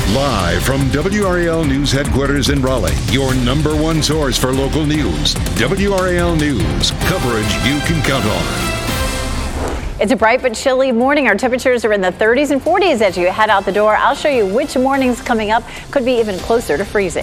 Live from WRAL News Headquarters in Raleigh, your number one source for local news. WRAL News, coverage you can count on. It's a bright but chilly morning. Our temperatures are in the 30s and 40s as you head out the door. I'll show you which mornings coming up could be even closer to freezing.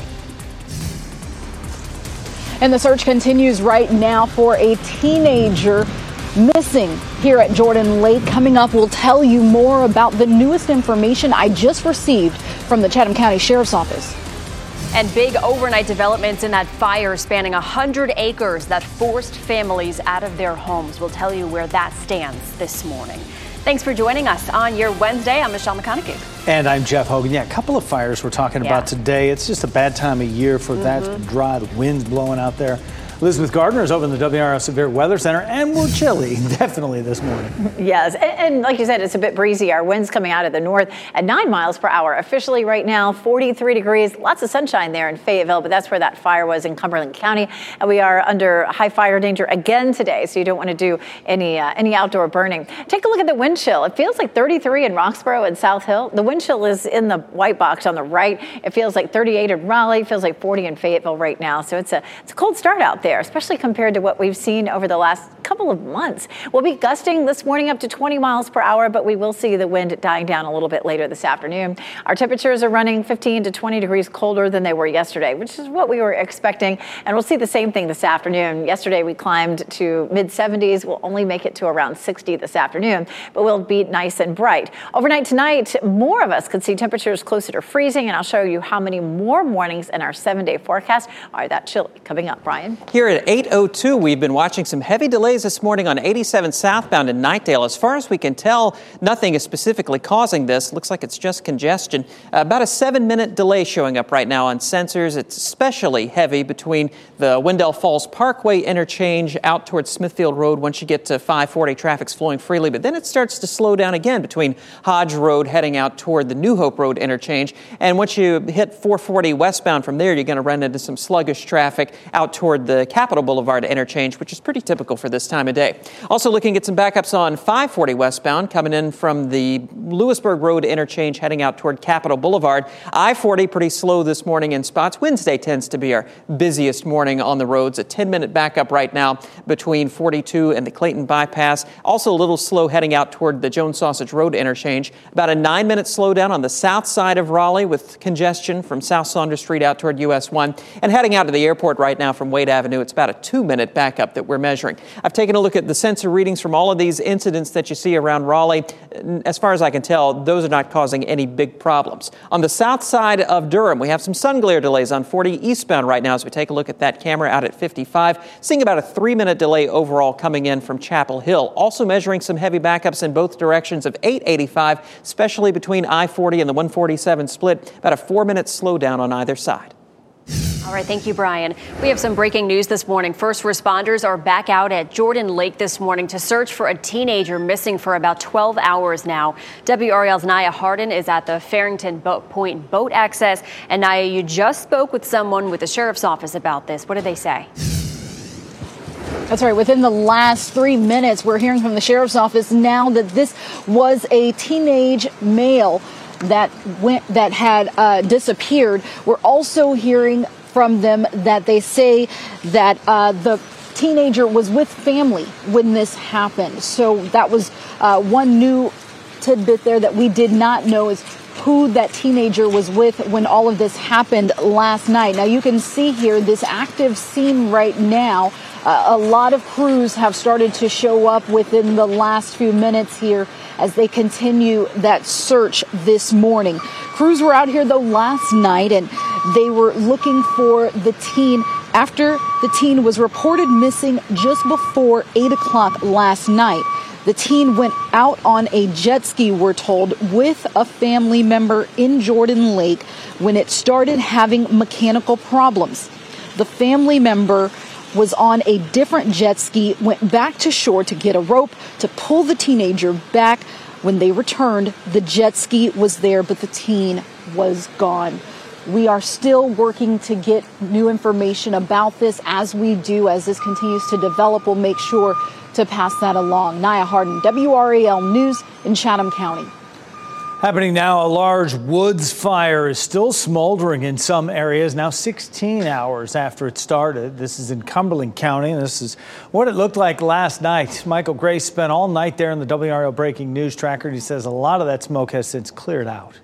And the search continues right now for a teenager missing here at Jordan Lake. Coming up, we'll tell you more about the newest information I just received from the Chatham County Sheriff's Office. And big overnight developments in that fire spanning 100 acres that forced families out of their homes. We'll tell you where that stands this morning. Thanks for joining us on your Wednesday. I'm Michelle McConaughey. And I'm Jeff Hogan. Yeah, a couple of fires we're talking about today. It's just a bad time of year for that dry, the wind's blowing out there. Elizabeth Gardner is over in the WRAL Severe Weather Center, and we're chilly, definitely, this morning. Yes, and like you said, it's a bit breezy. Our winds coming out of the north at 9 miles per hour. Officially right now, 43 degrees. Lots of sunshine there in Fayetteville, but that's where that fire was in Cumberland County. And we are under high fire danger again today, so you don't want to do any outdoor burning. Take a look at the wind chill. It feels like 33 in Roxborough and South Hill. The wind chill is in the white box on the right. It feels like 38 in Raleigh. It feels like 40 in Fayetteville right now. So it's a cold start out there, especially compared to what we've seen over the last couple of months. We'll be gusting this morning up to 20 miles per hour, but we will see the wind dying down a little bit later this afternoon. Our temperatures are running 15 to 20 degrees colder than they were yesterday, which is what we were expecting. And we'll see the same thing this afternoon. Yesterday we climbed to mid 70s. We'll only make it to around 60 this afternoon, but we'll be nice and bright. Overnight tonight, more of us could see temperatures closer to freezing, and I'll show you how many more mornings in our 7-day forecast are that chilly. Coming up, Brian. Here at 8:02, we've been watching some heavy delays this morning on 87 southbound in Knightdale. As far as we can tell, nothing is specifically causing this. Looks like it's just congestion. About a 7-minute delay showing up right now on sensors. It's especially heavy between the Wendell Falls Parkway interchange out towards Smithfield Road. Once you get to 540, traffic's flowing freely, but then it starts to slow down again between Hodge Road heading out toward the New Hope Road interchange. And once you hit 440 westbound from there, you're going to run into some sluggish traffic out toward the Capitol Boulevard interchange, which is pretty typical for this time of day. Also looking at some backups on 540 westbound coming in from the Lewisburg Road interchange heading out toward Capitol Boulevard. I-40 pretty slow this morning in spots. Wednesday tends to be our busiest morning on the roads. A 10-minute backup right now between 42 and the Clayton bypass. Also a little slow heading out toward the Jones Sausage Road interchange. About a 9-minute slowdown on the south side of Raleigh with congestion from South Saunders Street out toward US 1. And heading out to the airport right now from Wade Avenue, it's about a 2-minute backup that we're measuring. I've taken a look at the sensor readings from all of these incidents that you see around Raleigh. As far as I can tell, those are not causing any big problems. On the south side of Durham, we have some sun glare delays on 40 eastbound right now as we take a look at that camera out at 55. Seeing about a 3-minute delay overall coming in from Chapel Hill. Also measuring some heavy backups in both directions of 885, especially between I-40 and the 147 split. About a 4-minute slowdown on either side. All right, thank you, Brian. We have some breaking news this morning. First responders are back out at Jordan Lake this morning to search for a teenager missing for about 12 hours now. WRAL's Naya Hardin is at the Farrington Point boat access. And Naya, you just spoke with someone with the sheriff's office about this. What did they say? That's right. Within the last 3 minutes, we're hearing from the sheriff's office now that this was a teenage male that had disappeared. We're also hearing from them that they say that the teenager was with family when this happened. So that was one new tidbit there that we did not know is who that teenager was with when all of this happened last night. Now you can see here this active scene right now. A lot of crews have started to show up within the last few minutes here as they continue that search this morning. Crews were out here, though, last night, and they were looking for the teen after the teen was reported missing just before 8 o'clock last night. The teen went out on a jet ski, we're told, with a family member in Jordan Lake when it started having mechanical problems. The family member was on a different jet ski, went back to shore to get a rope to pull the teenager back. When they returned, the jet ski was there, but the teen was gone. We are still working to get new information about this as we do. As this continues to develop, we'll make sure to pass that along. Naya Hardin, WRAL News in Chatham County. Happening now, a large woods fire is still smoldering in some areas, now 16 hours after it started. This is in Cumberland County, and this is what it looked like last night. Michael Grace spent all night there in the WRAL Breaking News Tracker. He says a lot of that smoke has since cleared out.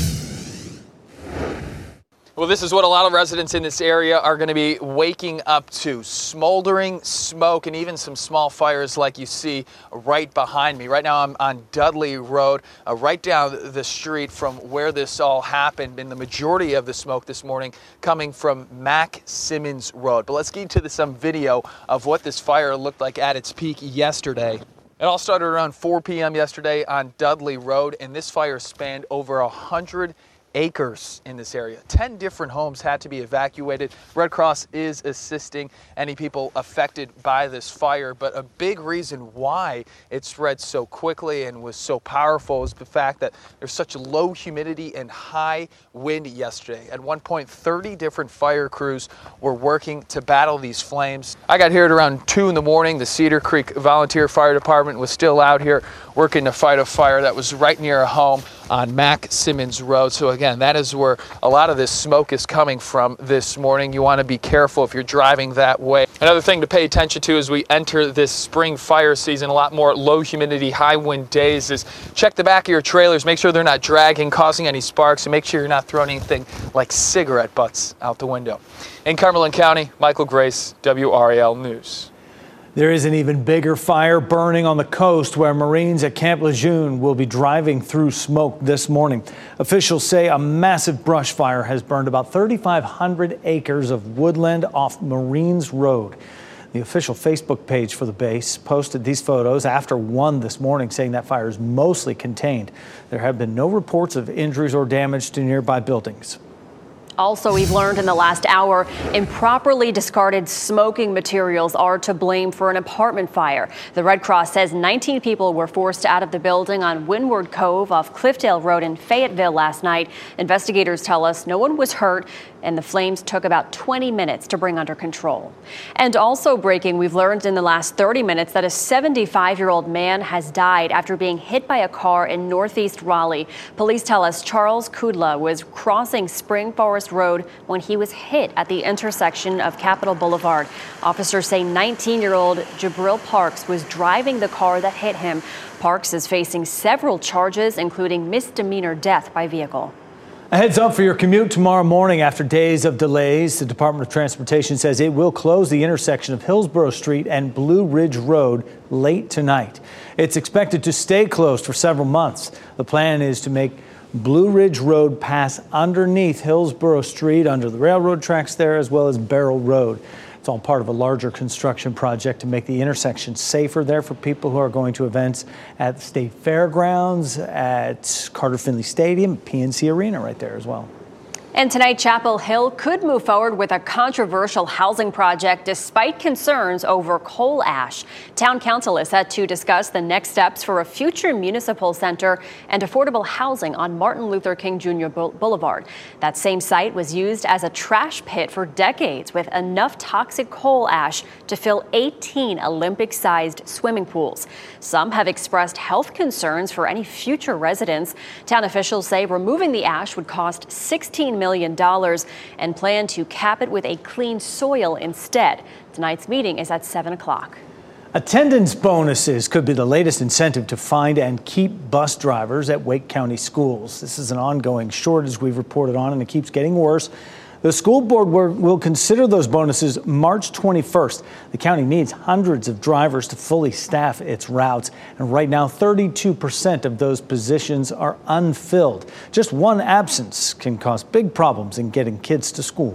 Well, this is what a lot of residents in this area are going to be waking up to. Smoldering smoke and even some small fires like you see right behind me. Right now I'm on Dudley Road, right down the street from where this all happened. And the majority of the smoke this morning coming from Mac Simmons Road. But let's get to some video of what this fire looked like at its peak yesterday. It all started around 4 p.m. yesterday on Dudley Road, and this fire spanned over 100 acres in this area. 10 different homes had to be evacuated. Red Cross is assisting any people affected by this fire, but a big reason why it spread so quickly and was so powerful is the fact that there's such low humidity and high wind yesterday. At one point, 30 different fire crews were working to battle these flames. I got here at around 2 in the morning. The Cedar Creek Volunteer Fire Department was still out here working to fight a fire that was right near a home on Mac Simmons Road. So again, that is where a lot of this smoke is coming from this morning. You want to be careful if you're driving that way. Another thing to pay attention to as we enter this spring fire season, a lot more low humidity, high wind days, is check the back of your trailers. Make sure they're not dragging, causing any sparks, and make sure you're not throwing anything like cigarette butts out the window. In Cumberland County, Michael Grace, WRAL News. There is an even bigger fire burning on the coast where Marines at Camp Lejeune will be driving through smoke this morning. Officials say a massive brush fire has burned about 3,500 acres of woodland off Marines Road. The official Facebook page for the base posted these photos after 1 this morning, saying that fire is mostly contained. There have been no reports of injuries or damage to nearby buildings. Also, we've learned in the last hour, improperly discarded smoking materials are to blame for an apartment fire. The Red Cross says 19 people were forced out of the building on Windward Cove off Cliffdale Road in Fayetteville last night. Investigators tell us no one was hurt, and the flames took about 20 minutes to bring under control. And also breaking, we've learned in the last 30 minutes that a 75-year-old man has died after being hit by a car in northeast Raleigh. Police tell us Charles Kudla was crossing Spring Forest Road when he was hit at the intersection of Capitol Boulevard. Officers say 19-year-old Jabril Parks was driving the car that hit him. Parks is facing several charges, including misdemeanor death by vehicle. A heads up for your commute tomorrow morning after days of delays. The Department of Transportation says it will close the intersection of Hillsborough Street and Blue Ridge Road late tonight. It's expected to stay closed for several months. The plan is to make Blue Ridge Road pass underneath Hillsborough Street, under the railroad tracks there, as well as Barrel Road. It's all part of a larger construction project to make the intersection safer there for people who are going to events at the State Fairgrounds, at Carter Finley Stadium, PNC Arena right there as well. And tonight, Chapel Hill could move forward with a controversial housing project despite concerns over coal ash. Town Council is set to discuss the next steps for a future municipal center and affordable housing on Martin Luther King Jr. Boulevard. That same site was used as a trash pit for decades with enough toxic coal ash to fill 18 Olympic-sized swimming pools. Some have expressed health concerns for any future residents. Town officials say removing the ash would cost $16 million and plan to cap it with a clean soil instead. Tonight's meeting is at 7 o'clock. Attendance bonuses could be the latest incentive to find and keep bus drivers at Wake County schools. This is an ongoing shortage we've reported on, and it keeps getting worse. The school board will consider those bonuses March 21st. The county needs hundreds of drivers to fully staff its routes. And right now, 32% of those positions are unfilled. Just one absence can cause big problems in getting kids to school.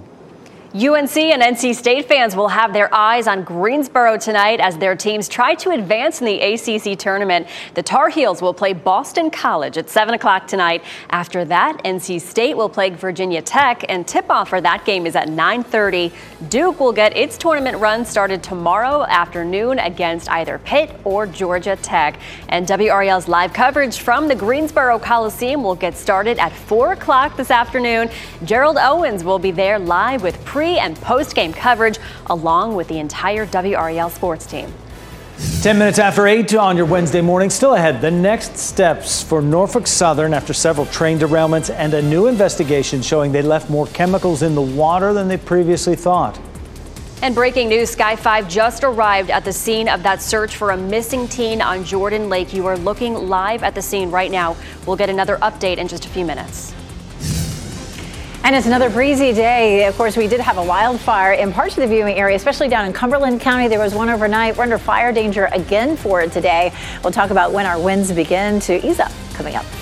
UNC and NC State fans will have their eyes on Greensboro tonight as their teams try to advance in the ACC tournament. The Tar Heels will play Boston College at 7 o'clock tonight. After that, NC State will play Virginia Tech, and tip-off for that game is at 9:30. Duke will get its tournament run started tomorrow afternoon against either Pitt or Georgia Tech. And WRAL's live coverage from the Greensboro Coliseum will get started at 4 o'clock this afternoon. Gerald Owens will be there live with pre- and post-game coverage along with the entire WRAL sports team. 10 minutes after 8 on your Wednesday morning. Still ahead, the next steps for Norfolk Southern after several train derailments and a new investigation showing they left more chemicals in the water than they previously thought. And breaking news, Sky 5 just arrived at the scene of that search for a missing teen on Jordan Lake. You are looking live at the scene right now. We'll get another update in just a few minutes. And it's another breezy day. Of course, we did have a wildfire in parts of the viewing area, especially down in Cumberland County. There was one overnight. We're under fire danger again for it today. We'll talk about when our winds begin to ease up coming up.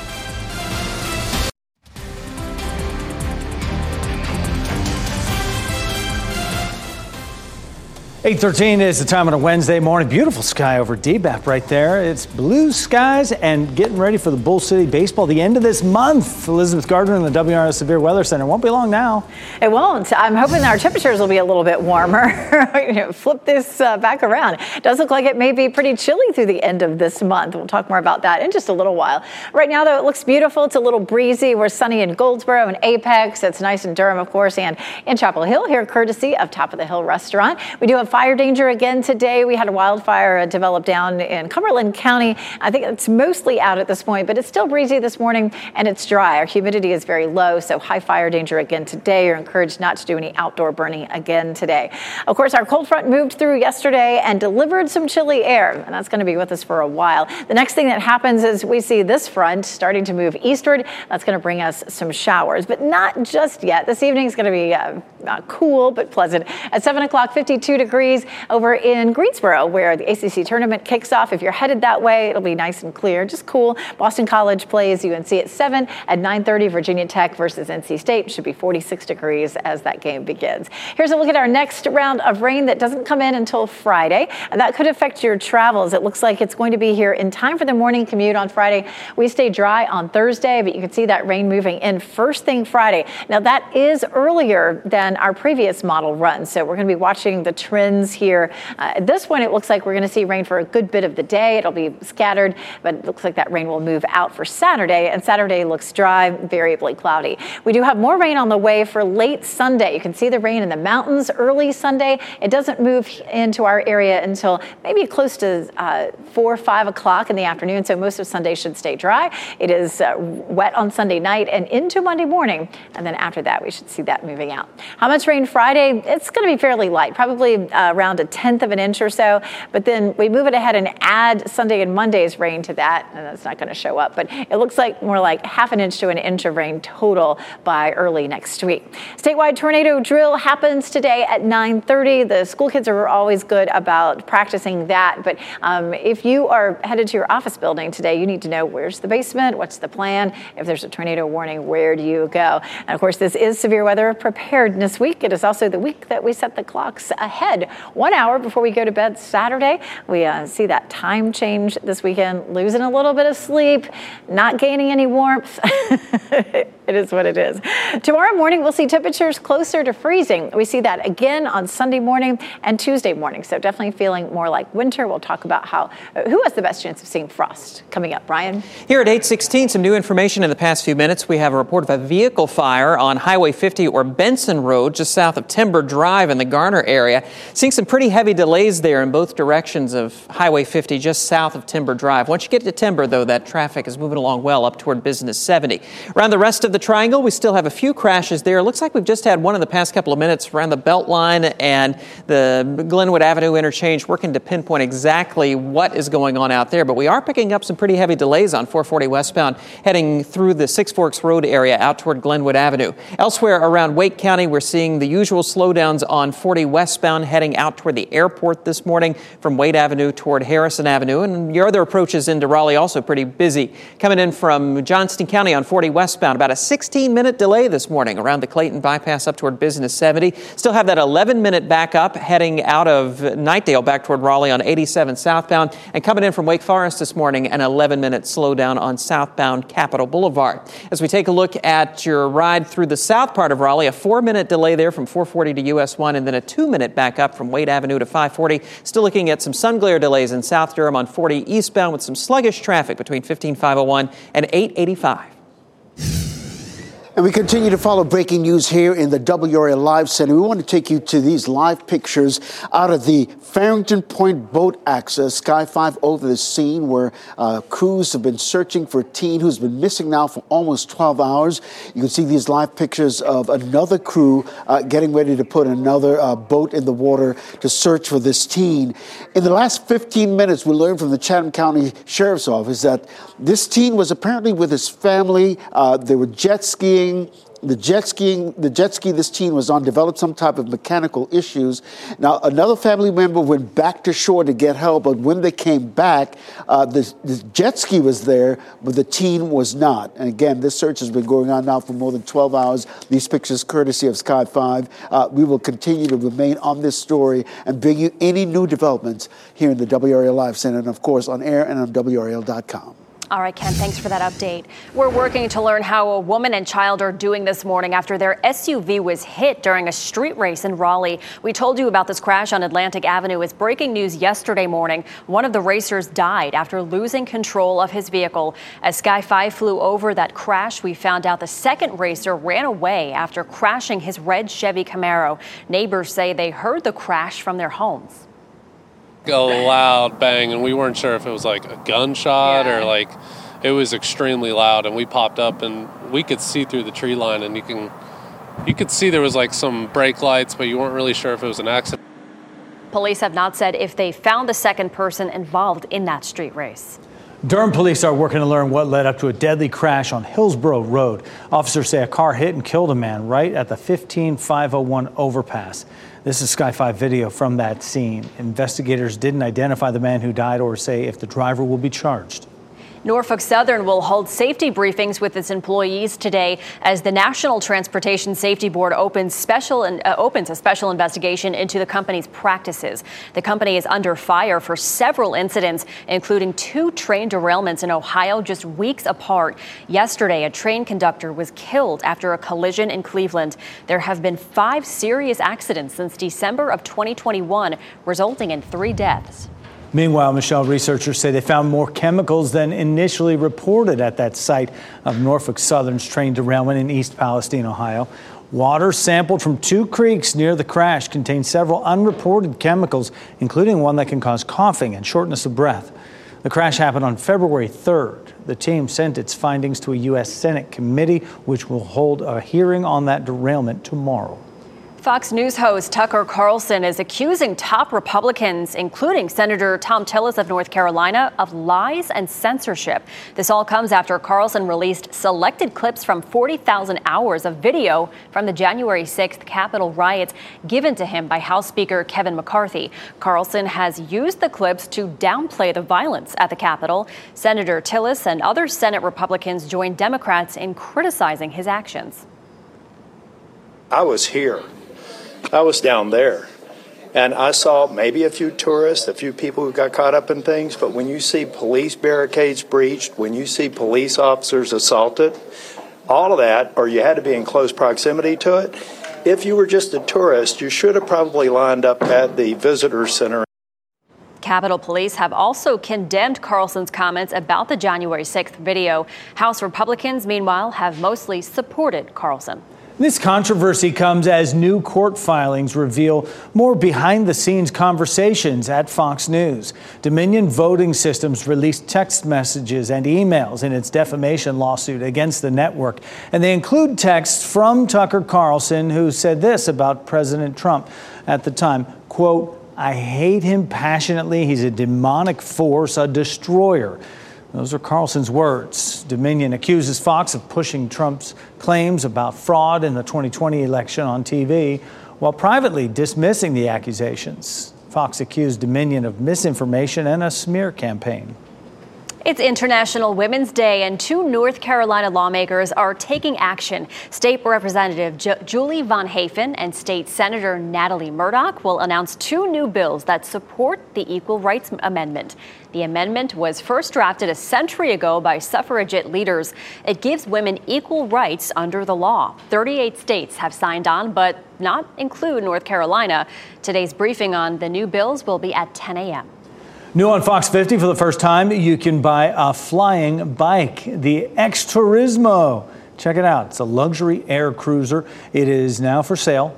8:13 is the time on a Wednesday morning. Beautiful sky over DBAP right there. It's blue skies and getting ready for the Bull City baseball the end of this month. Elizabeth Gardner in the WRAL Severe Weather Center. Won't be long now. It won't. I'm hoping our temperatures will be a little bit warmer. Flip this back around. It does look like it may be pretty chilly through the end of this month. We'll talk more about that in just a little while. Right now, though, it looks beautiful. It's a little breezy. We're sunny in Goldsboro and Apex. It's nice in Durham, of course, and in Chapel Hill here, courtesy of Top of the Hill Restaurant. We do have fire danger again today. We had a wildfire develop down in Cumberland County. I think it's mostly out at this point, but it's still breezy this morning and it's dry. Our humidity is very low, so high fire danger again today. You're encouraged not to do any outdoor burning again today. Of course, our cold front moved through yesterday and delivered some chilly air, and that's going to be with us for a while. The next thing that happens is we see this front starting to move eastward. That's going to bring us some showers, but not just yet. This evening is going to be cool but pleasant. At 7 o'clock, 52 degrees over in Greensboro, where the ACC tournament kicks off. If you're headed that way, it'll be nice and clear, just cool. Boston College plays UNC at 7. At 9:30, Virginia Tech versus NC State. Should be 46 degrees as that game begins. Here's a look at our next round of rain that doesn't come in until Friday, and that could affect your travels. It looks like it's going to be here in time for the morning commute on Friday. We stay dry on Thursday, but you can see that rain moving in first thing Friday. Now, that is earlier than our previous model run, so we're going to be watching the trends here. At this point, it looks like we're going to see rain for a good bit of the day. It'll be scattered, but it looks like that rain will move out for Saturday, and Saturday looks dry, variably cloudy. We do have more rain on the way for late Sunday. You can see the rain in the mountains early Sunday. It doesn't move into our area until maybe close to 4 or 5 o'clock in the afternoon, so most of Sunday should stay dry. It is wet on Sunday night and into Monday morning, and then after that, we should see that moving out. How much rain Friday? It's going to be fairly light, probably around a 1/10 of an inch or so, but then we move it ahead and add Sunday and Monday's rain to that, and that's not going to show up, but it looks like more like 1/2 inch to 1 inch of rain total by early next week. Statewide tornado drill happens today at 9:30. The school kids are always good about practicing that, but if you are headed to your office building today, you need to know where's the basement, what's the plan, if there's a tornado warning, where do you go? And of course, this is Severe Weather Preparedness Week. It is also the week that we set the clocks ahead 1 hour before we go to bed Saturday. We see that time change this weekend, losing a little bit of sleep, not gaining any warmth. It is what it is. Tomorrow morning, we'll see temperatures closer to freezing. We see that again on Sunday morning and Tuesday morning. So definitely feeling more like winter. We'll talk about who has the best chance of seeing frost coming up. Brian? Here at 8:16, some new information in the past few minutes. We have a report of a vehicle fire on Highway 50 or Benson Road, just south of Timber Drive in the Garner area. Seeing some pretty heavy delays there in both directions of Highway 50, just south of Timber Drive. Once you get to Timber, though, that traffic is moving along well up toward Business 70. Around the rest of the triangle, we still have a few crashes there. It looks like we've just had one in the past couple of minutes around the Beltline and the Glenwood Avenue interchange, working to pinpoint exactly what is going on out there. But we are picking up some pretty heavy delays on 440 westbound, heading through the Six Forks Road area out toward Glenwood Avenue. Elsewhere around Wake County, we're seeing the usual slowdowns on 40 westbound, heading out toward the airport this morning from Wade Avenue toward Harrison Avenue. And your other approaches into Raleigh also pretty busy. Coming in from Johnston County on 40 westbound, about a 16-minute delay this morning around the Clayton bypass up toward Business 70. Still have that 11-minute backup heading out of Knightdale back toward Raleigh on 87 southbound. And coming in from Wake Forest this morning, an 11-minute slowdown on southbound Capitol Boulevard. As we take a look at your ride through the south part of Raleigh, a 4-minute delay there from 440 to US 1, and then a 2-minute backup from Wade Avenue to 540. Still looking at some sun glare delays in South Durham on 40 eastbound with some sluggish traffic between 15501 and 885. And we continue to follow breaking news here in the WRAL Live Center. We want to take you to these live pictures out of the Farrington Point boat access. Sky 5 over the scene where crews have been searching for a teen who's been missing now for almost 12 hours. You can see these live pictures of another crew getting ready to put another boat in the water to search for this teen. In the last 15 minutes, we learned from the Chatham County Sheriff's Office that this teen was apparently with his family. They were jet skiing. The jet ski this teen was on developed some type of mechanical issues. Now, another family member went back to shore to get help, but when they came back, the jet ski was there, but the teen was not. And again, this search has been going on now for more than 12 hours. These pictures courtesy of Sky 5. We will continue to remain on this story and bring you any new developments here in the WRAL Live Center and, of course, on air and on WRAL.com. All right, Ken, thanks for that update. We're working to learn how a woman and child are doing this morning after their SUV was hit during a street race in Raleigh. We told you about this crash on Atlantic Avenue. It's breaking news yesterday morning. One of the racers died after losing control of his vehicle. As Sky 5 flew over that crash, we found out the second racer ran away after crashing his red Chevy Camaro. Neighbors say they heard the crash from their homes. A loud bang, and we weren't sure if it was like a gunshot or like it was extremely loud, and we popped up and we could see through the tree line, and you could see there was like some brake lights, but you weren't really sure if it was an accident. Police have not said if they found the second person involved in that street race. Durham police are working to learn what led up to a deadly crash on Hillsborough Road. Officers say a car hit and killed a man right at the 15501 overpass. This is Sky 5 video from that scene. Investigators didn't identify the man who died or say if the driver will be charged. Norfolk Southern will hold safety briefings with its employees today as the National Transportation Safety Board opens a special investigation into the company's practices. The company is under fire for several incidents, including 2 train derailments in Ohio just weeks apart. Yesterday, a train conductor was killed after a collision in Cleveland. There have been 5 serious accidents since December of 2021, resulting in 3 deaths. Meanwhile, Michelle, researchers say they found more chemicals than initially reported at that site of Norfolk Southern's train derailment in East Palestine, Ohio. Water sampled from 2 creeks near the crash contained several unreported chemicals, including one that can cause coughing and shortness of breath. The crash happened on February 3rd. The team sent its findings to a U.S. Senate committee, which will hold a hearing on that derailment tomorrow. Fox News host Tucker Carlson is accusing top Republicans, including Senator Thom Tillis of North Carolina, of lies and censorship. This all comes after Carlson released selected clips from 40,000 hours of video from the January 6th Capitol riots given to him by House Speaker Kevin McCarthy. Carlson has used the clips to downplay the violence at the Capitol. Senator Tillis and other Senate Republicans joined Democrats in criticizing his actions. I was here. I was down there, and I saw maybe a few tourists, a few people who got caught up in things, but when you see police barricades breached, when you see police officers assaulted, all of that, or you had to be in close proximity to it, if you were just a tourist, you should have probably lined up at the visitor center. Capitol Police have also condemned Carlson's comments about the January 6th video. House Republicans, meanwhile, have mostly supported Carlson. This controversy comes as new court filings reveal more behind-the-scenes conversations at Fox News. Dominion Voting Systems released text messages and emails in its defamation lawsuit against the network. And they include texts from Tucker Carlson, who said this about President Trump at the time, quote, "I hate him passionately. He's a demonic force, a destroyer." Those are Carlson's words. Dominion accuses Fox of pushing Trump's claims about fraud in the 2020 election on TV, while privately dismissing the accusations. Fox accused Dominion of misinformation and a smear campaign. It's International Women's Day, and 2 North Carolina lawmakers are taking action. State Representative Julie Von Hafen and State Senator Natalie Murdoch will announce 2 new bills that support the Equal Rights Amendment. The amendment was first drafted a century ago by suffragette leaders. It gives women equal rights under the law. 38 states have signed on, but not include North Carolina. Today's briefing on the new bills will be at 10 a.m. New on Fox 50 for the first time, you can buy a flying bike, the X Turismo. Check it out. It's a luxury air cruiser. It is now for sale,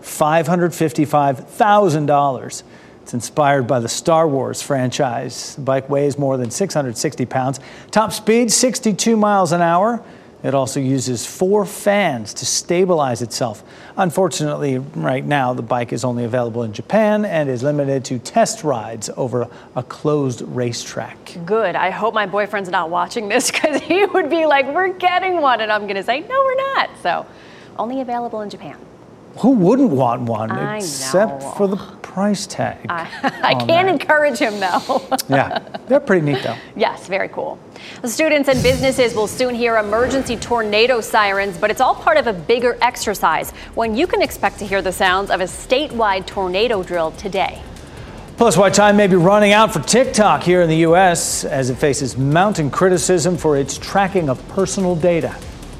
$555,000. It's inspired by the Star Wars franchise. The bike weighs more than 660 pounds. Top speed, 62 miles an hour. It also uses 4 fans to stabilize itself. Unfortunately, right now, the bike is only available in Japan and is limited to test rides over a closed racetrack. Good. I hope my boyfriend's not watching this, because he would be like, we're getting one. And I'm going to say, no, we're not. So only available in Japan. Who wouldn't want one, I except know. for the price tag? I can't encourage him, though. Yeah, they're pretty neat, though. Yes, very cool. The students and businesses will soon hear emergency tornado sirens, but it's all part of a bigger exercise when you can expect to hear the sounds of a statewide tornado drill today. Plus, why time may be running out for TikTok here in the U.S. as it faces mounting criticism for its tracking of personal data.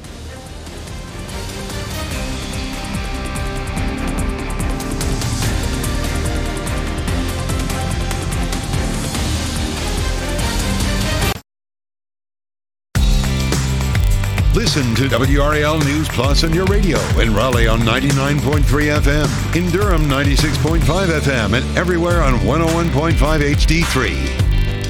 Listen to WRAL News Plus on your radio in Raleigh on 99.3 FM, in Durham 96.5 FM, and everywhere on 101.5 HD3.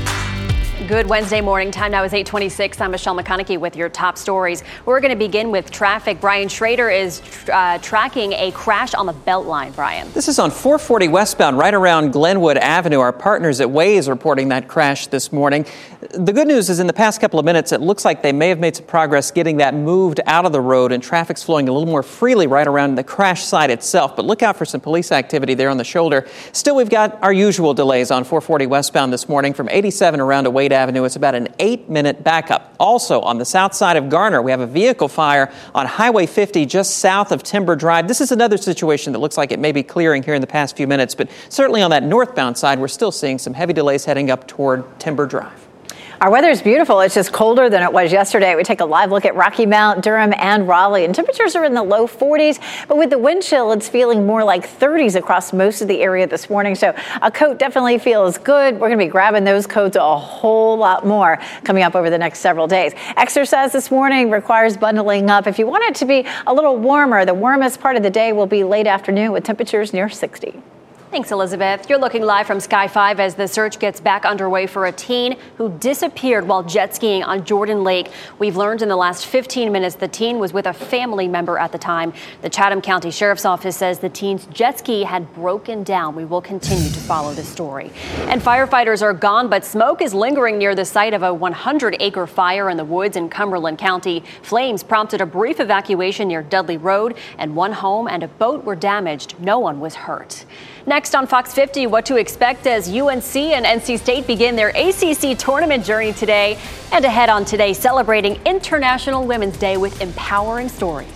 Good Wednesday morning. Time now is 8:26. I'm Michelle McConaughey with your top stories. We're going to begin with traffic. Brian Schrader is tracking a crash on the Beltline. Brian. This is on 440 westbound, right around Glenwood Avenue. Our partners at Waze reporting that crash this morning. The good news is in the past couple of minutes, it looks like they may have made some progress getting that moved out of the road, and traffic's flowing a little more freely right around the crash site itself. But look out for some police activity there on the shoulder. Still, we've got our usual delays on 440 westbound this morning from 87 around to Wade Avenue. It's about an 8-minute backup. Also, on the south side of Garner, we have a vehicle fire on Highway 50 just south of Timber Drive. This is another situation that looks like it may be clearing here in the past few minutes, but certainly on that northbound side, we're still seeing some heavy delays heading up toward Timber Drive. Our weather is beautiful. It's just colder than it was yesterday. We take a live look at Rocky Mount, Durham, and Raleigh, and temperatures are in the low 40s. But with the wind chill, it's feeling more like 30s across most of the area this morning. So a coat definitely feels good. We're going to be grabbing those coats a whole lot more coming up over the next several days. Exercise this morning requires bundling up. If you want it to be a little warmer, the warmest part of the day will be late afternoon with temperatures near 60. Thanks, Elizabeth. You're looking live from Sky 5 as the search gets back underway for a teen who disappeared while jet skiing on Jordan Lake. We've learned in the last 15 minutes the teen was with a family member at the time. The Chatham County Sheriff's Office says the teen's jet ski had broken down. We will continue to follow this story. And firefighters are gone, but smoke is lingering near the site of a 100-acre fire in the woods in Cumberland County. Flames prompted a brief evacuation near Dudley Road, and one home and a boat were damaged. No one was hurt. Next on Fox 50, what to expect as UNC and NC State begin their ACC tournament journey today. And ahead on today, celebrating International Women's Day with empowering stories.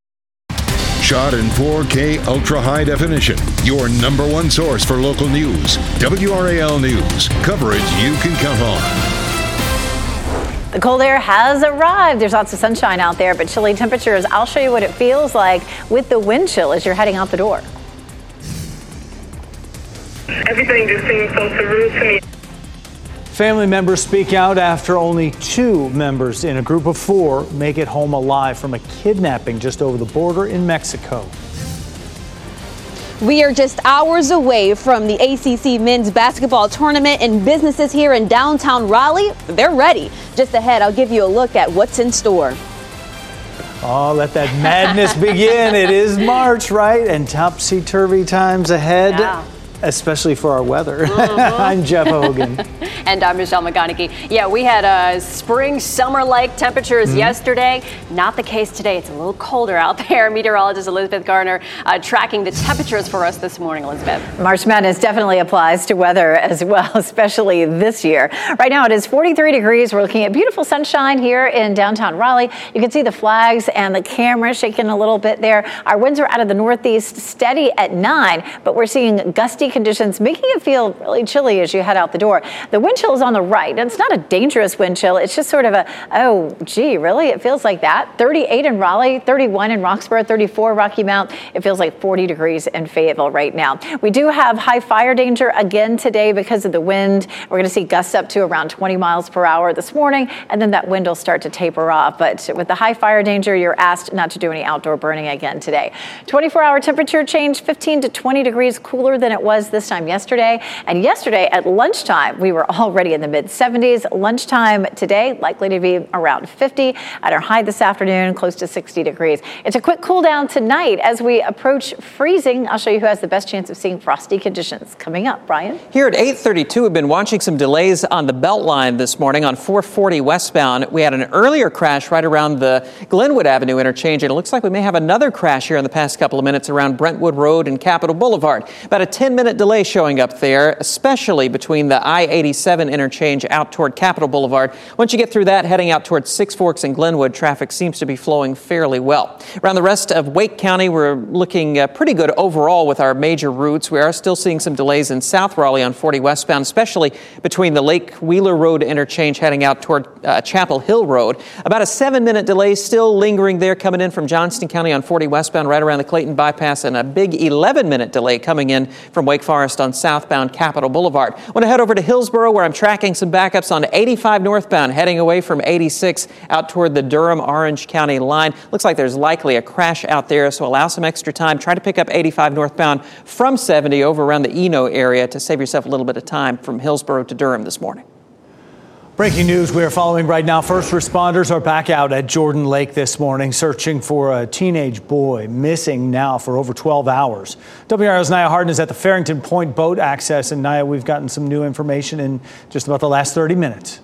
Shot in 4K ultra high definition. Your number one source for local news. WRAL News. Coverage you can count on. The cold air has arrived. There's lots of sunshine out there, but chilly temperatures. I'll show you what it feels like with the wind chill as you're heading out the door. Everything just seems so surreal to me. Family members speak out after only 2 members in a group of 4 make it home alive from a kidnapping just over the border in Mexico. We are just hours away from the ACC men's basketball tournament, and businesses here in downtown Raleigh, they're ready. Just ahead, I'll give you a look at what's in store. Oh, let that madness begin. It is March, right? And topsy-turvy times ahead. Yeah. Especially for our weather. I'm Jeff Hogan. And I'm Michelle McConaughey. Yeah, we had spring, summer-like temperatures yesterday. Not the case today. It's a little colder out there. Meteorologist Elizabeth Garner tracking the temperatures for us this morning. Elizabeth. March Madness definitely applies to weather as well, especially this year. Right now it is 43 degrees. We're looking at beautiful sunshine here in downtown Raleigh. You can see the flags and the camera shaking a little bit there. Our winds are out of the northeast, steady at 9, but we're seeing gusty conditions, making it feel really chilly as you head out the door. The The wind chill is on the right. It's not a dangerous wind chill. It's just sort of a, oh, gee, really? It feels like that. 38 in Raleigh, 31 in Roxborough, 34 Rocky Mount. It feels like 40 degrees in Fayetteville right now. We do have high fire danger again today because of the wind. We're going to see gusts up to around 20 miles per hour this morning, and then that wind will start to taper off. But with the high fire danger, you're asked not to do any outdoor burning again today. 24-hour temperature change, 15 to 20 degrees cooler than it was this time yesterday. And yesterday at lunchtime, we were already in the mid-70s. Lunchtime today, likely to be around 50. At our high this afternoon, close to 60 degrees. It's a quick cool down tonight as we approach freezing. I'll show you who has the best chance of seeing frosty conditions coming up. Brian? Here at 8:32, we've been watching some delays on the Beltline this morning on 440 westbound. We had an earlier crash right around the Glenwood Avenue interchange, and it looks like we may have another crash here in the past couple of minutes around Brentwood Road and Capitol Boulevard. About a 10-minute delay showing up there, especially between the I-87 interchange out toward Capitol Boulevard. Once you get through that, heading out towards Six Forks and Glenwood, traffic seems to be flowing fairly well. Around the rest of Wake County, we're looking pretty good overall with our major routes. We are still seeing some delays in South Raleigh on 40 westbound, especially between the Lake Wheeler Road interchange heading out toward Chapel Hill Road. About a 7-minute delay still lingering there coming in from Johnston County on 40 westbound right around the Clayton bypass, and a big 11-minute delay coming in from Wake Forest on southbound Capitol Boulevard. I want to head over to Hillsborough where I'm tracking some backups on 85 northbound heading away from 86 out toward the Durham-Orange County line. Looks like there's likely a crash out there, so allow some extra time. Try to pick up 85 northbound from 70 over around the Eno area to save yourself a little bit of time from Hillsborough to Durham this morning. Breaking news we are following right now. First responders are back out at Jordan Lake this morning searching for a teenage boy missing now for over 12 hours. WRAL's Nia Harden is at the Farrington Point boat access. And Nia, we've gotten some new information in just about the last 30 minutes.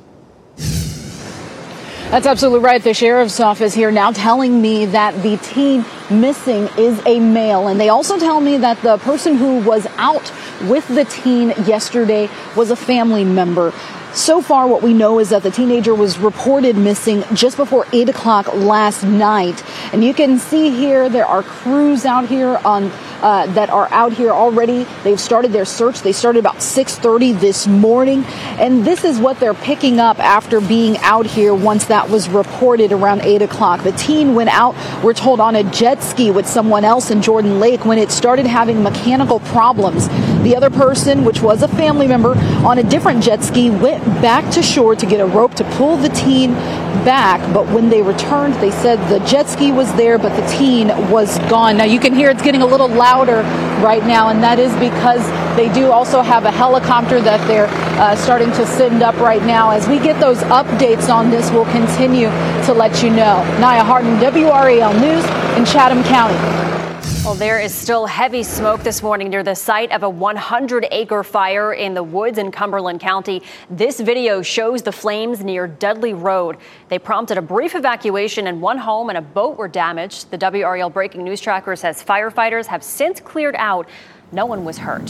That's absolutely right. The sheriff's office here now telling me that the teen missing is a male. And they also tell me that the person who was out with the teen yesterday was a family member. So far, what we know is that the teenager was reported missing just before 8 o'clock last night. And you can see here there are crews out here that are out here already. They've started their search. They started about 6:30 this morning. And this is what they're picking up after being out here once that was reported around 8 o'clock. The teen went out, we're told, on a jet ski with someone else in Jordan Lake when it started having mechanical problems. The other person, which was a family member on a different jet ski, went back to shore to get a rope to pull the teen back. But when they returned, they said the jet ski was there, but the teen was gone. Now you can hear it's getting a little louder right now, and that is because they do also have a helicopter that they're starting to send up right now. As we get those updates on this, we'll continue to let you know. Nia Harden, WRAL News in Chatham County. Well, there is still heavy smoke this morning near the site of a 100-acre fire in the woods in Cumberland County. This video shows the flames near Dudley Road. They prompted a brief evacuation, and one home and a boat were damaged. The WRAL Breaking News Tracker says firefighters have since cleared out. No one was hurt.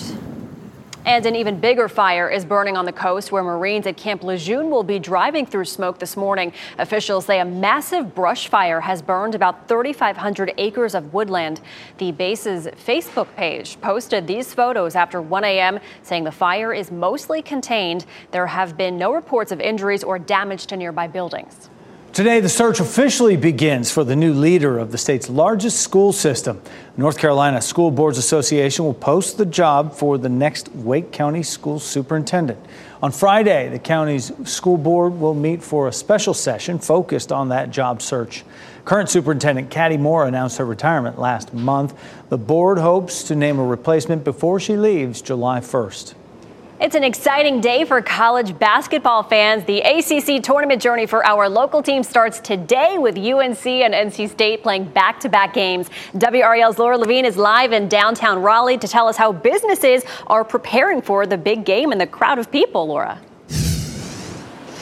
And an even bigger fire is burning on the coast where Marines at Camp Lejeune will be driving through smoke this morning. Officials say a massive brush fire has burned about 3,500 acres of woodland. The base's Facebook page posted these photos after 1 a.m. saying the fire is mostly contained. There have been no reports of injuries or damage to nearby buildings. Today, the search officially begins for the new leader of the state's largest school system. North Carolina School Boards Association will post the job for the next Wake County school superintendent. On Friday, the county's school board will meet for a special session focused on that job search. Current Superintendent Caddy Moore announced her retirement last month. The board hopes to name a replacement before she leaves July 1st. It's an exciting day for college basketball fans. The ACC tournament journey for our local team starts today with UNC and NC State playing back-to-back games. WRAL's Laura Levine is live in downtown Raleigh to tell us how businesses are preparing for the big game and the crowd of people, Laura.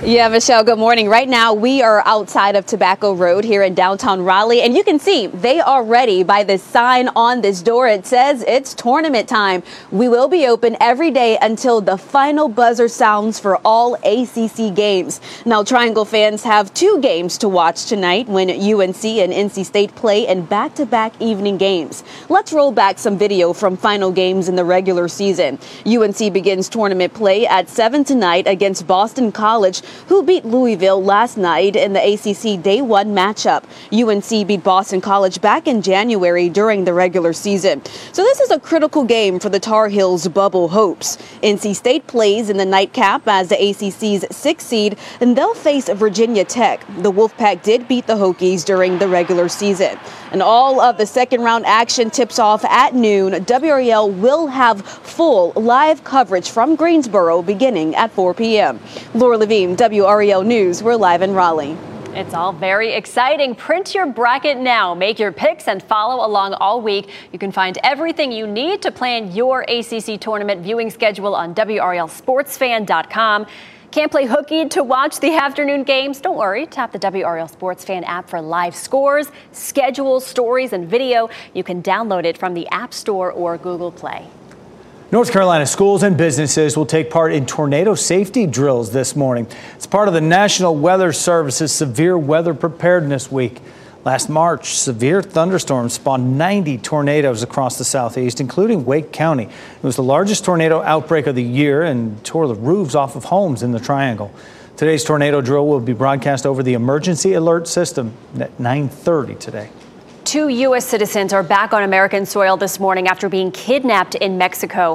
Yeah, Michelle, good morning. Right now, we are outside of Tobacco Road here in downtown Raleigh, and you can see they are ready by this sign on this door. It says it's tournament time. We will be open every day until the final buzzer sounds for all ACC games. Now, Triangle fans have 2 games to watch tonight when UNC and NC State play in back-to-back evening games. Let's roll back some video from final games in the regular season. UNC begins tournament play at 7 tonight against Boston College, who beat Louisville last night in the ACC Day 1 matchup. UNC beat Boston College back in January during the regular season. So this is a critical game for the Tar Heels' bubble hopes. NC State plays in the nightcap as the ACC's 6th seed, and they'll face Virginia Tech. The Wolfpack did beat the Hokies during the regular season. And all of the second-round action tips off at noon. WRAL will have full live coverage from Greensboro beginning at 4 p.m. Laura Levine, WRAL News. We're live in Raleigh. It's all very exciting. Print your bracket now. Make your picks and follow along all week. You can find everything you need to plan your ACC tournament viewing schedule on WRALSportsFan.com. Can't play hooky to watch the afternoon games? Don't worry. Tap the WRAL Sports Fan app for live scores, schedules, stories, and video. You can download it from the App Store or Google Play. North Carolina schools and businesses will take part in tornado safety drills this morning. It's part of the National Weather Service's Severe Weather Preparedness Week. Last March, severe thunderstorms spawned 90 tornadoes across the southeast, including Wake County. It was the largest tornado outbreak of the year and tore the roofs off of homes in the Triangle. Today's tornado drill will be broadcast over the emergency alert system at 9:30 today. 2 U.S. citizens are back on American soil this morning after being kidnapped in Mexico.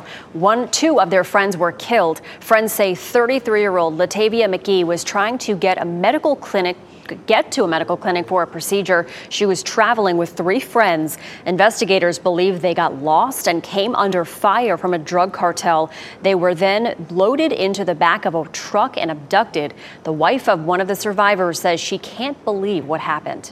2 of their friends were killed. Friends say 33-year-old Latavia McGee was trying to get to a medical clinic for a procedure. She was traveling with 3 friends. Investigators believe they got lost and came under fire from a drug cartel. They were then loaded into the back of a truck and abducted. The wife of one of the survivors says she can't believe what happened.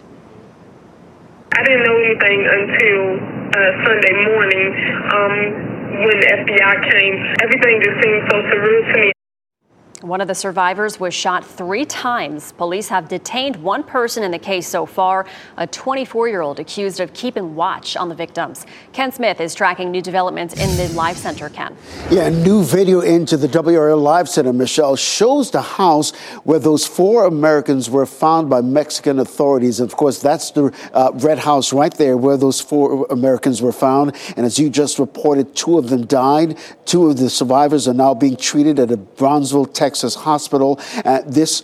I didn't know anything until Sunday morning when the FBI came. Everything just seemed so surreal to me. One of the survivors was shot 3 times. Police have detained 1 person in the case so far, a 24-year-old accused of keeping watch on the victims. Ken Smith is tracking new developments in the Live Center, Ken. Yeah, new video into the WRAL Live Center, Michelle, shows the house where those 4 Americans were found by Mexican authorities. Of course, that's the red house right there where those 4 Americans were found. And as you just reported, 2 of them died. 2 of the survivors are now being treated at a Brownsville, Texas hospital. This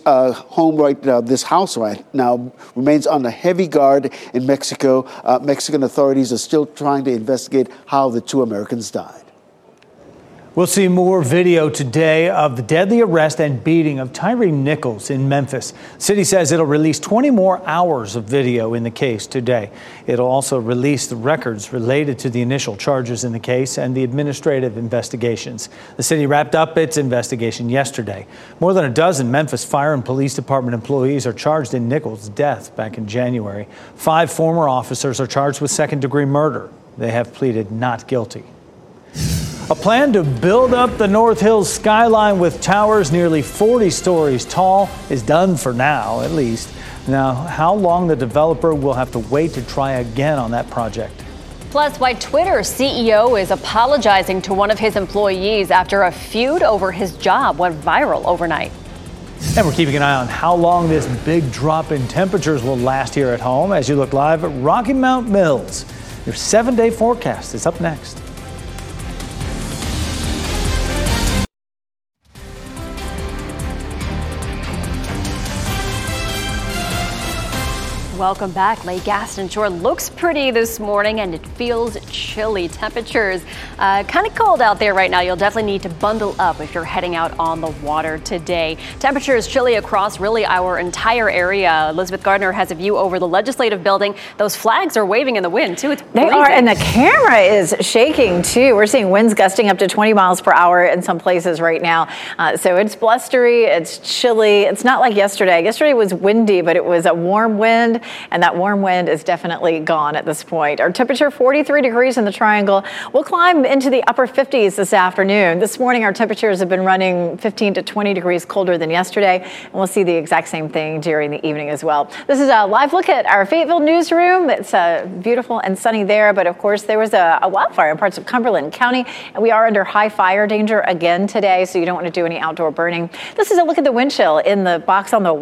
house right now remains under heavy guard in Mexico. Mexican authorities are still trying to investigate how the 2 Americans died. We'll see more video today of the deadly arrest and beating of Tyre Nichols in Memphis. The city says it'll release 20 more hours of video in the case today. It'll also release the records related to the initial charges in the case and the administrative investigations. The city wrapped up its investigation yesterday. More than a dozen Memphis Fire and Police Department employees are charged in Nichols' death back in January. 5 former officers are charged with second-degree murder. They have pleaded not guilty. A plan to build up the North Hills skyline with towers nearly 40 stories tall is done for now, at least. Now, how long the developer will have to wait to try again on that project. Plus, why Twitter's CEO is apologizing to one of his employees after a feud over his job went viral overnight. And we're keeping an eye on how long this big drop in temperatures will last here at home as you look live at Rocky Mount Mills. Your 7-day forecast is up next. Welcome back. Lake Gaston Shore looks pretty this morning and it feels chilly. Temperatures kind of cold out there right now. You'll definitely need to bundle up if you're heading out on the water today. Temperatures chilly across really our entire area. Elizabeth Gardner has a view over the legislative building. Those flags are waving in the wind too. It's they are, and the camera is shaking too. We're seeing winds gusting up to 20 miles per hour in some places right now. So it's blustery, it's chilly. It's not like yesterday. Yesterday was windy, but it was a warm wind. and that warm wind is definitely gone at this point. Our temperature 43 degrees in the Triangle. We'll climb into the upper 50s this afternoon. This morning our temperatures have been running 15 to 20 degrees colder than yesterday, and we'll see the exact same thing during the evening as well. This is a live look at our Fayetteville newsroom. It's beautiful and sunny there, but of course there was a wildfire in parts of Cumberland County, and we are under high fire danger again today, so you don't want to do any outdoor burning. This is a look at the wind chill in the box on the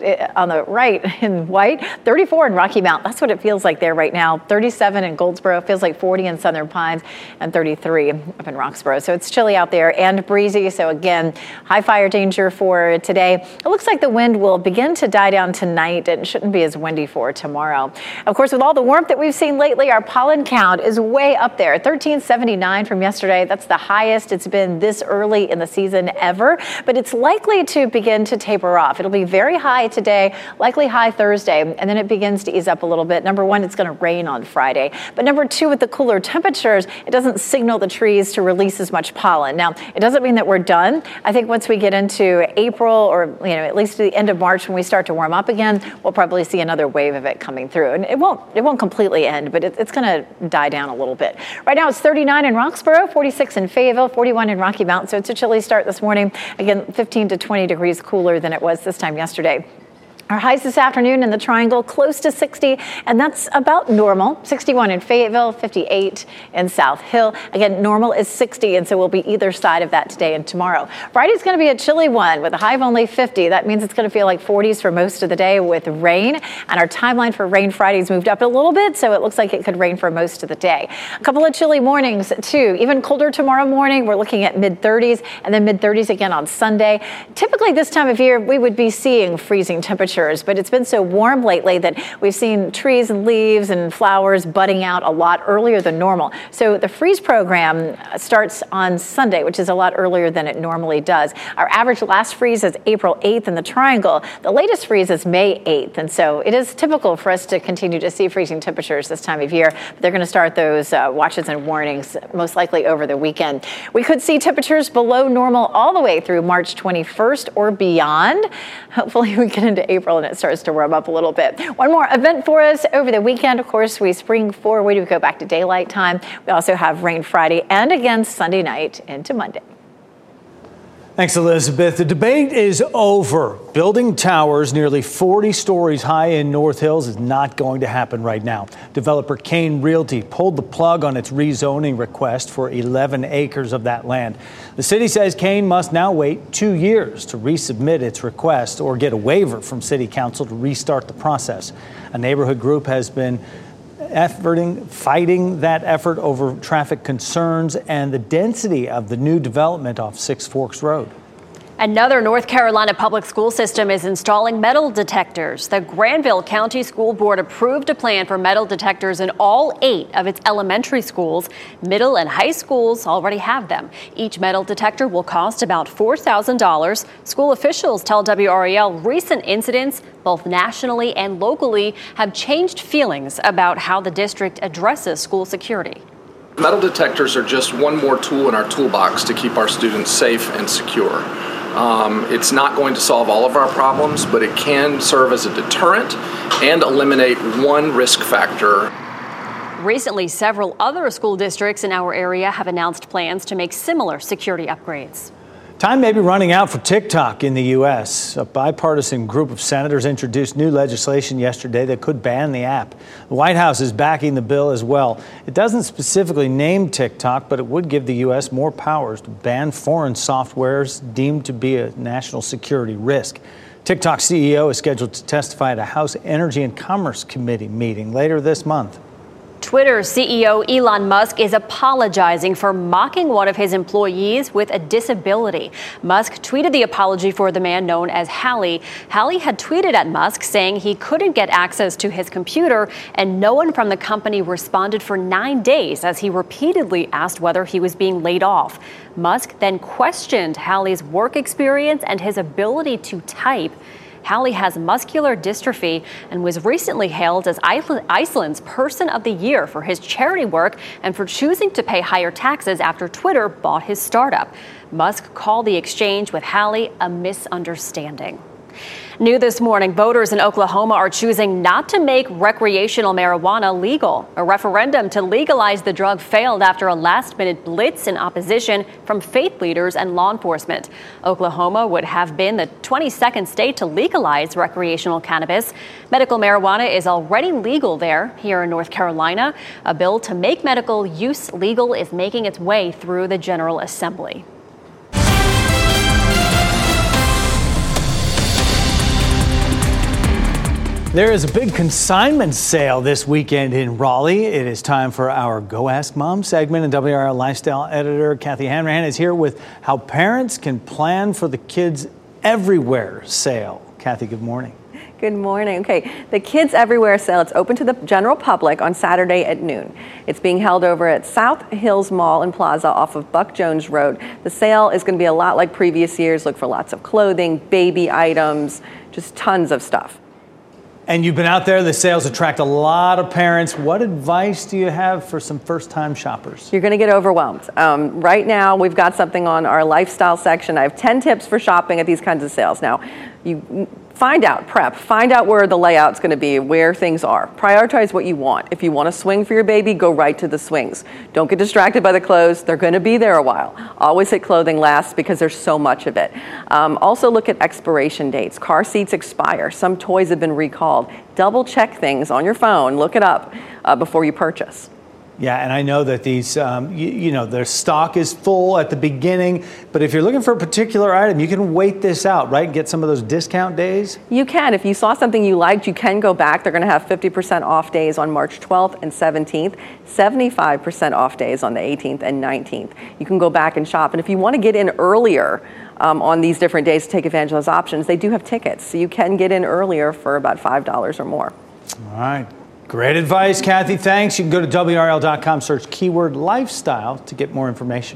right in white. 34 in Rocky Mount. That's what it feels like there right now. 37 in Goldsboro. Feels like 40 in Southern Pines, and 33 up in Roxborough. So it's chilly out there and breezy. So again, high fire danger for today. It looks like the wind will begin to die down tonight and shouldn't be as windy for tomorrow. Of course, with all the warmth that we've seen lately, our pollen count is way up there. 1379 from yesterday. That's the highest it's been this early in the season ever, but it's likely to begin to taper off. It'll be very high today, likely high Thursday, and then it begins to ease up a little bit. Number one, it's going to rain on Friday. But number two, with the cooler temperatures, it doesn't signal the trees to release as much pollen. Now, it doesn't mean that we're done. I think once we get into April, or at least to the end of March, when we start to warm up again, we'll probably see another wave of it coming through. And it won't completely end, but it's going to die down a little bit. Right now, it's 39 in Roxboro, 46 in Fayetteville, 41 in Rocky Mount. So it's a chilly start this morning. Again, 15 to 20 degrees cooler than it was this time yesterday. Our highs this afternoon in the Triangle, close to 60, and that's about normal. 61 in Fayetteville, 58 in South Hill. Again, normal is 60, and so we'll be either side of that today and tomorrow. Friday's going to be a chilly one with a high of only 50. That means it's going to feel like 40s for most of the day with rain, and our timeline for rain Friday's moved up a little bit, so it looks like it could rain for most of the day. A couple of chilly mornings, too. Even colder tomorrow morning. We're looking at mid-30s, and then mid-30s again on Sunday. Typically this time of year, we would be seeing freezing temperatures, but it's been so warm lately that we've seen trees and leaves and flowers budding out a lot earlier than normal. So the freeze program starts on Sunday, which is a lot earlier than it normally does. Our average last freeze is April 8th in the Triangle. The latest freeze is May 8th, and so it is typical for us to continue to see freezing temperatures this time of year. But they're going to start those watches and warnings most likely over the weekend. We could see temperatures below normal all the way through March 21st or beyond. Hopefully we get into April and it starts to warm up a little bit. One more event for us over the weekend. Of course, we spring forward. We go back to daylight time. We also have rain Friday and again Sunday night into Monday. Thanks, Elizabeth. The debate is over. Building towers nearly 40 stories high in North Hills is not going to happen right now. Developer Kane Realty pulled the plug on its rezoning request for 11 acres of that land. The city says Kane must now wait 2 years to resubmit its request or get a waiver from City Council to restart the process. A neighborhood group has been fighting that effort over traffic concerns and the density of the new development off Six Forks Road. Another North Carolina public school system is installing metal detectors. The Granville County School Board approved a plan for metal detectors in all 8 of its elementary schools. Middle and high schools already have them. Each metal detector will cost about $4,000. School officials tell WRAL recent incidents, both nationally and locally, have changed feelings about how the district addresses school security. Metal detectors are just one more tool in our toolbox to keep our students safe and secure. It's not going to solve all of our problems, but it can serve as a deterrent and eliminate one risk factor. Recently, several other school districts in our area have announced plans to make similar security upgrades. Time may be running out for TikTok in the U.S. A bipartisan group of senators introduced new legislation yesterday that could ban the app. The White House is backing the bill as well. It doesn't specifically name TikTok, but it would give the U.S. more powers to ban foreign softwares deemed to be a national security risk. TikTok CEO is scheduled to testify at a House Energy and Commerce Committee meeting later this month. Twitter CEO Elon Musk is apologizing for mocking one of his employees with a disability. Musk tweeted the apology for the man known as Hallie. Hallie had tweeted at Musk saying he couldn't get access to his computer, and no one from the company responded for 9 days as he repeatedly asked whether he was being laid off. Musk then questioned Hallie's work experience and his ability to type. Hallie has muscular dystrophy and was recently hailed as Iceland's Person of the Year for his charity work and for choosing to pay higher taxes after Twitter bought his startup. Musk called the exchange with Hallie a misunderstanding. New this morning, voters in Oklahoma are choosing not to make recreational marijuana legal. A referendum to legalize the drug failed after a last-minute blitz in opposition from faith leaders and law enforcement. Oklahoma would have been the 22nd state to legalize recreational cannabis. Medical marijuana is already legal there. Here in North Carolina, a bill to make medical use legal is making its way through the General Assembly. There is a big consignment sale this weekend in Raleigh. It is time for our Go Ask Mom segment, and WRAL lifestyle editor Kathy Hanrahan is here with how parents can plan for the Kids Everywhere sale. Kathy, good morning. Good morning. Okay, the Kids Everywhere sale, it's open to the general public on Saturday at noon. It's being held over at South Hills Mall and Plaza off of Buck Jones Road. The sale is going to be a lot like previous years. Look for lots of clothing, baby items, just tons of stuff. And you've been out there, the sales attract a lot of parents. What advice do you have for some first-time shoppers? You're going to get overwhelmed. Right now, we've got something on our lifestyle section. I have 10 tips for shopping at these kinds of sales. Now, you find out where the layout's going to be, where things are. Prioritize what you want. If you want a swing for your baby, go right to the swings. Don't get distracted by the clothes. They're going to be there a while. Always hit clothing last because there's so much of it. Also look at expiration dates. Car seats expire. Some toys have been recalled. Double check things on your phone. Look it up before you purchase. Yeah, and I know that these, their stock is full at the beginning, but if you're looking for a particular item, you can wait this out, right? Get some of those discount days? You can. If you saw something you liked, you can go back. They're going to have 50% off days on March 12th and 17th, 75% off days on the 18th and 19th. You can go back and shop. And if you want to get in earlier on these different days to take advantage of those options, they do have tickets. So you can get in earlier for about $5 or more. All right. Great advice, Kathy. Thanks. You can go to WRAL.com, search keyword lifestyle to get more information.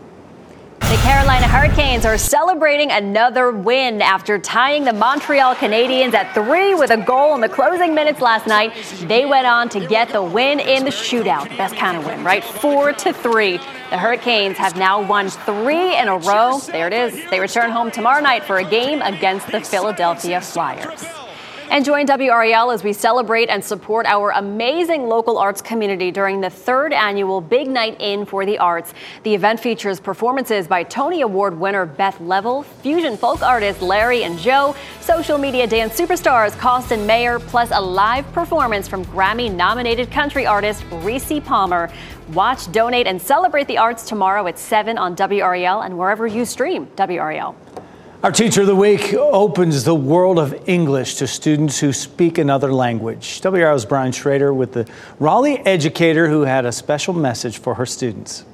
The Carolina Hurricanes are celebrating another win after tying the Montreal Canadiens at 3 with a goal in the closing minutes last night. They went on to get the win in the shootout. Best kind of win, right? 4-3. The Hurricanes have now won 3 in a row. There it is. They return home tomorrow night for a game against the Philadelphia Flyers. And join WRAL as we celebrate and support our amazing local arts community during the 3rd annual Big Night In for the Arts. The event features performances by Tony Award winner Beth Level, fusion folk artists Larry and Joe, social media dance superstars Costin Mayer, plus a live performance from Grammy-nominated country artist Reese Palmer. Watch, donate, and celebrate the arts tomorrow at 7 on WRAL and wherever you stream WRAL. Our Teacher of the Week opens the world of English to students who speak another language. WRAL's Brian Schrader with the Raleigh educator who had a special message for her students.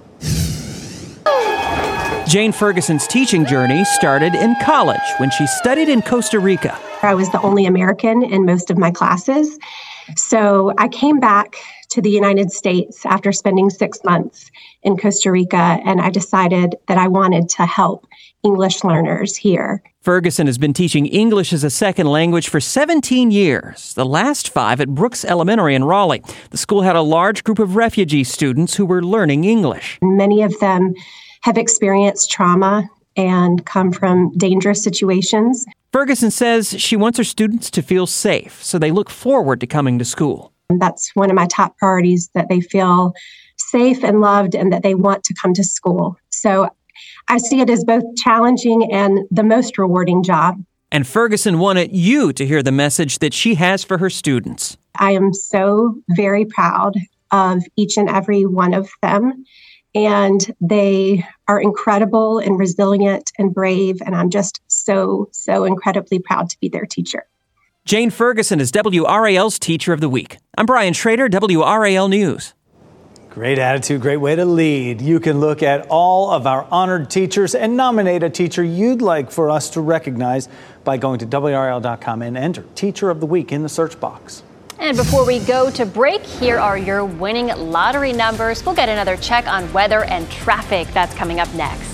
Jane Ferguson's teaching journey started in college when she studied in Costa Rica. I was the only American in most of my classes. So I came back to the United States after spending 6 months in Costa Rica, and I decided that I wanted to help English learners here. Ferguson has been teaching English as a second language for 17 years, the last 5 at Brooks Elementary in Raleigh. The school had a large group of refugee students who were learning English. Many of them have experienced trauma and come from dangerous situations. Ferguson says she wants her students to feel safe, so they look forward to coming to school. That's one of my top priorities, that they feel safe and loved and that they want to come to school. So I see it as both challenging and the most rewarding job. And Ferguson wanted you to hear the message that she has for her students. I am so very proud of each and every one of them. And they are incredible and resilient and brave. And I'm just so incredibly proud to be their teacher. Jane Ferguson is WRAL's Teacher of the Week. I'm Brian Schrader, WRAL News. Great attitude, great way to lead. You can look at all of our honored teachers and nominate a teacher you'd like for us to recognize by going to WRAL.com and enter Teacher of the Week in the search box. And before we go to break, here are your winning lottery numbers. We'll get another check on weather and traffic. That's coming up next.